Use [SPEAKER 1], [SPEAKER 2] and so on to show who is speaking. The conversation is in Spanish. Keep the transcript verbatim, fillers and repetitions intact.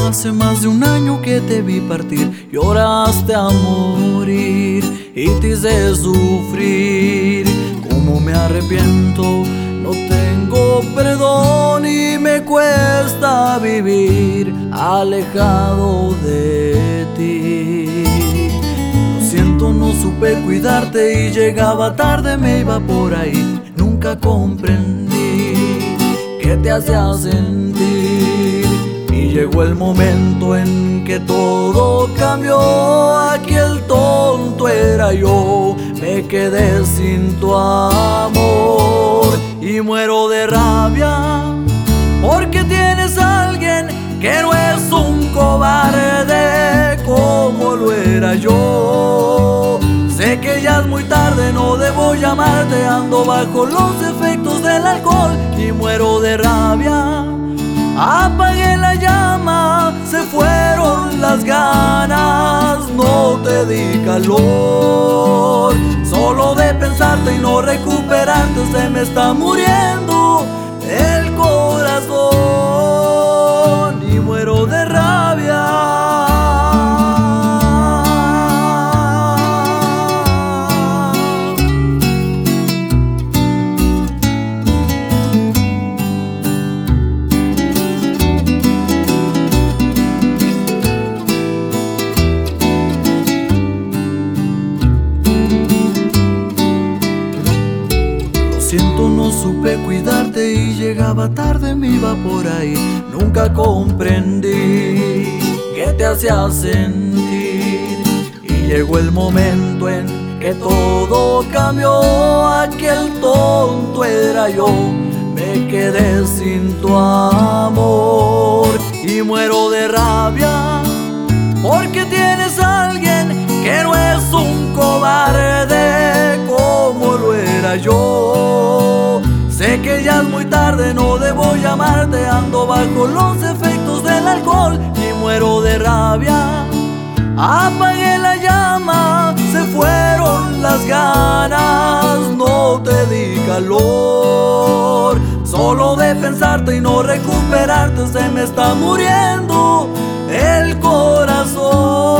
[SPEAKER 1] hace más de un año que te vi partir. Lloraste a morir y te hice sufrir. Cómo me arrepiento, no tengo perdón y me cuesta vivir alejado de ti. Lo siento, no supe cuidarte y llegaba tarde, me iba por ahí. Nunca comprendí qué te hacía sentir. Y llegó el momento en que todo cambió. Aquí el tonto era yo, me quedé sin tu amor y muero de rabia porque tienes a alguien que no es un cobarde como lo era yo. Sé que ya es muy tarde, no debo llamarte, ando bajo los efectos del alcohol y muero de rabia. Apagué la llama, se fueron las ganas, no te di calor. Solo de pensarte y no recuperarte se me está muriendo el corazón y muero de rabia. Siento, no supe cuidarte y llegaba tarde, me iba por ahí. Nunca comprendí qué te hacía sentir. Y llegó el momento en que todo cambió. Aquel tonto era yo, me quedé sin tu amor y muero de rabia porque tienes a alguien que no es un cobarde como lo era yo. Sé que ya es muy tarde, no debo llamarte, ando bajo los efectos del alcohol y muero de rabia. Apagué la llama, se fueron las ganas, no te di calor. Solo de pensarte y no recuperarte se me está muriendo el corazón.